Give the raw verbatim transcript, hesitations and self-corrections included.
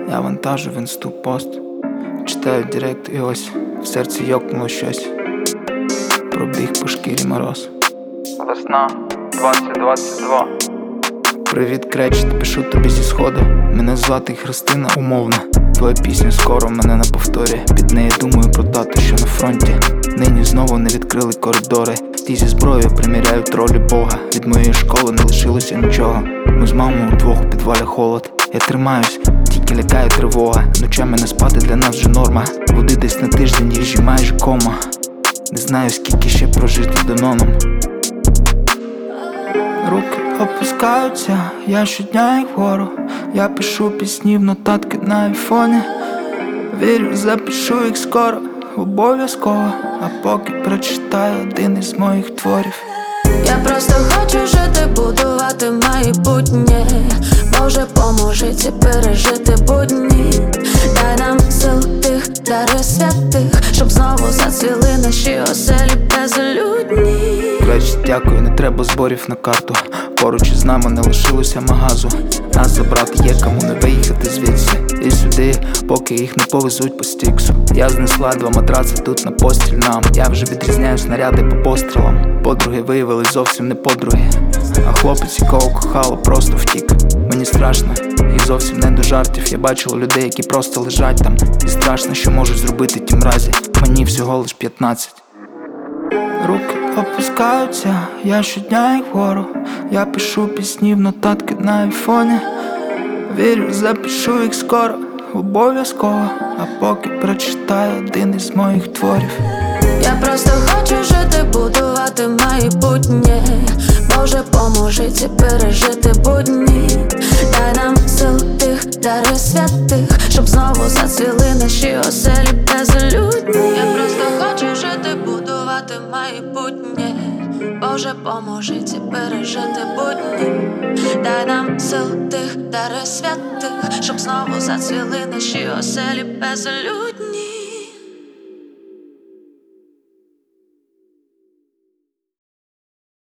Я вантажу в інсту пост, читаю директ і ось в серці йокнуло щось. Пробіг по шкірі мороз. Весна двадцять двадцять два. Привіт, кречет, пишу тобі зі сходу. Мене звати Христина умовно. Твоя пісня скоро мене на повторі. Під нею думаю про тата, що на фронті. Нині знову не відкрили коридори. Ті зі зброєю приміряють ролі Бога. Від моєї школи не лишилося нічого. Ми з мамою удвох у підвалі холод. Я тримаюсь, тільки лякає тривога. Ночами не спати для нас вже норма. Води десь на тиждень, їжі майже кома. Не знаю, скільки ще прожити дононом. Руки опускаються, я щодня їх вгору. Я пишу пісні в нотатки на айфоні. Вірю, запишу їх скоро, обов'язково. А поки прочитаю один із моїх творів. Я просто хочу жити, будувати майбутнє. Боже, поможи ці пережити будні. Дай нам сил тих, дари святих, щоб знову зацвіли наші оселі безлюдні. Клеч, дякую, не треба зборів на карту. Поруч із нами не лишилося магазу. Нас забрати є, кому не виїхати звідси. І сюди, поки їх не повезуть по стіксу. Я знесла два матраци тут на постіль нам. Я вже відрізняю снаряди по пострілам. Подруги виявились зовсім не подруги. А хлопець, якого кохала, просто втік. Мені страшно, і зовсім не до жартів. Я бачила людей, які просто лежать там. І страшно, що можуть зробити ті мразі. Мені всього лиш п'ятнадцять. Руки опускаються, я щодня їх вгору. Я пишу пісні в нотатки на айфоні. Вірю, запишу їх скоро, обов'язково. А поки прочитаю один із моїх творів. Я просто хочу жити, будувати майбутнє. Боже, поможи ці пережити будні. Дай нам сил тих, дари святих, щоб знову зацвіли наші оселі безлюдні. Я просто хочу жити, будувати майбутнє. Боже, поможи ці пережити будні. Дай нам сил тих, дари святих, щоб знову зацвіли наші оселі безлюдні.